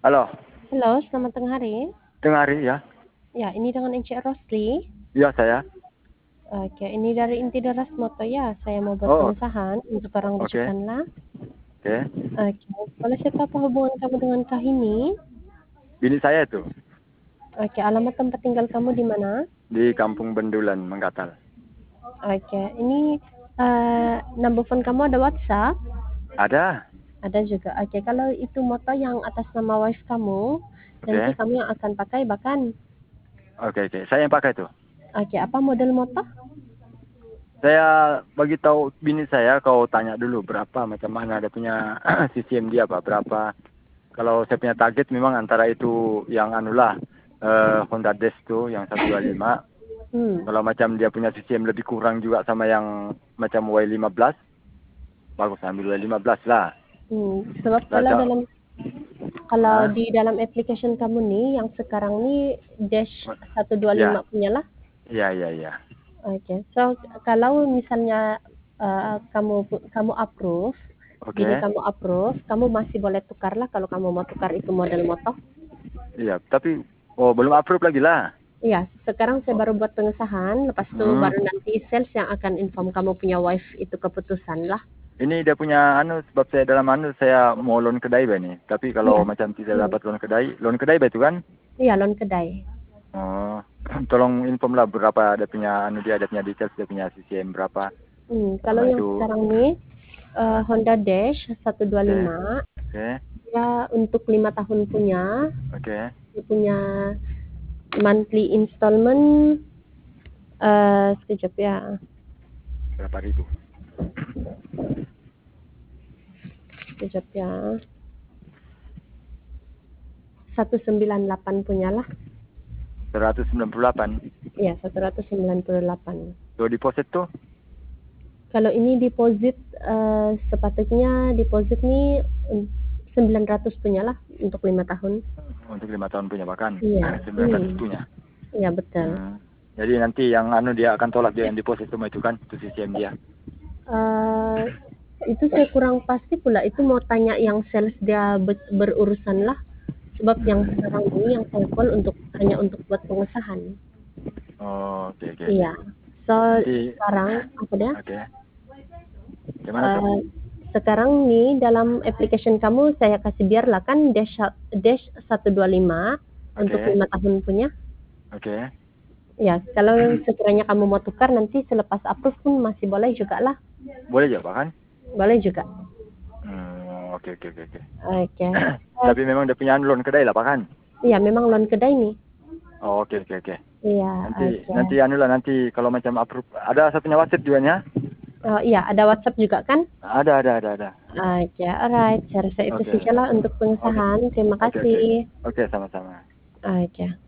Halo, Halo, selamat tengah hari. tengah hari ya? Ya, ini dengan Encik Rosli. Iya saya. Oke, ini dari Inti Deras Moto ya. Saya mau buat Oh, pengesahan untuk orang oke, rujukan lah. oke. Oke, boleh saya tahu apa hubungan kamu dengan Kahini? Bini saya itu Oke, alamat tempat tinggal kamu di mana? di Kampung Bendulan, Mengkatal. Oke, ini number phone kamu ada WhatsApp? Ada? Ada juga. Oke, kalau itu moto yang atas nama wife kamu, nanti Oke, kamu yang akan pakai bahkan. oke. Saya yang pakai itu. Oke, apa model moto? Saya bagi tahu bini saya, kau tanya dulu berapa, macam mana ada punya CCM dia apa, berapa. Kalau saya punya target memang antara itu yang anulah, Honda Dash tuh yang 125. Hmm. Kalau macam dia punya CCM lebih kurang juga sama yang macam Y15, bagus ambil Y15 lah. Sebab Lah, kalau ah, di dalam application kamu nih yang sekarang nih dash 125 ya, punya lah. iya. Oke. So kalau misalnya kamu approve, bini Oke. kamu approve, kamu masih boleh tukar lah kalau kamu mau tukar itu model motor. Iya, tapi oh belum approve lagi lah. Iya, sekarang saya Oh, baru buat pengesahan, lepas itu hmm. baru nanti sales yang akan inform kamu punya wife itu keputusan lah. Ini dia punya anu sebab saya dalam anu saya mau loan kedai ba nih. Tapi kalau Iya. macam tidak Hmm. dapat loan kedai ba itu kan? Iya, loan kedai. Oh, tolong inform lah berapa ada punya anu dia ada punya details dia punya CCM berapa. Kalau Sama yang itu. sekarang nih Ah, Honda Dash oke. 125 Oke. ya untuk 5 tahun punya. Oke. Dia punya monthly installment sekejap ya. Berapa ribu? Sekejap ya. 198 punya lah. 198. Ya, 198. Tuh deposit tuh Kalau ini deposit sepatutnya deposit nih 900 punya lah untuk 5 tahun. untuk 5 tahun punya bahkan Iya. 900 punya. Iya betul. Hmm. Jadi nanti yang anu dia akan tolak dia yang deposit semua itu kan, itu CCM dia. eh itu saya kurang pasti pula, itu mau tanya yang sales dia berurusan lah, sebab yang sekarang ini yang saya call hanya untuk buat pengesahan. Oh, oke. Iya. So Nanti, sekarang apa dia? oke. Gimana tuh? Eh, sekarang nih dalam application kamu saya kasih biarlah kan dash 125 untuk Oke, 5 tahun punya. oke. Ya, kalau sekiranya kamu mau tukar nanti selepas approve pun masih boleh juga lah. Boleh aja kan? Boleh juga. Oke. Oke. Tapi memang dia punya loan kedai lah, Pak kan? Iya, memang loan kedai nih. Oh, oke. Iya, Nanti, oke. nanti anu lah nanti kalau macam approve, ada satunya WhatsApp juga nya? Oh, iya, ada WhatsApp juga kan? Ada. Oke, alright. Saya rasa itu Oke, sajalah untuk oke, pengesahan. Terima oke. kasih. Oke, sama-sama. Oke.